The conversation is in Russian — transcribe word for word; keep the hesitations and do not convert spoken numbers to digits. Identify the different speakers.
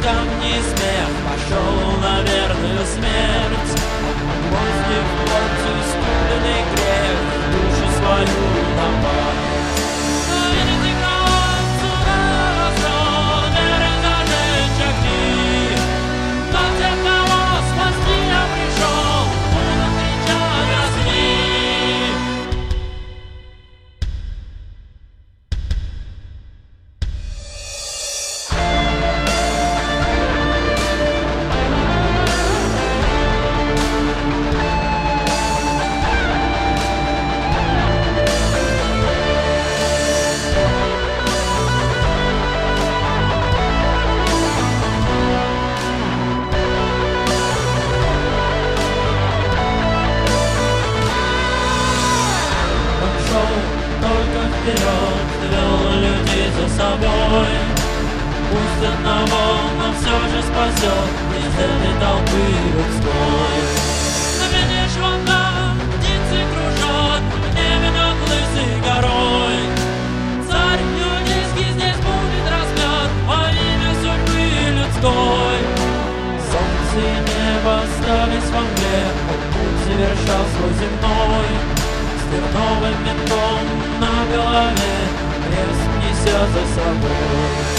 Speaker 1: камни смех пошел на верную смерть. Гвозди в плоти искупленный грех, душу свою напал. Вперед вел людей за собой. Пусть одного, но все же спасет из этой толпы людской. На медведь волна, птицы кружат, в небе над лысой горой. Царь иудейский здесь будет распят во имя судьбы людской. Солнце и небо остались во мгле, он путь совершал свой земной. С терновым венком на голове, крест неся за собой.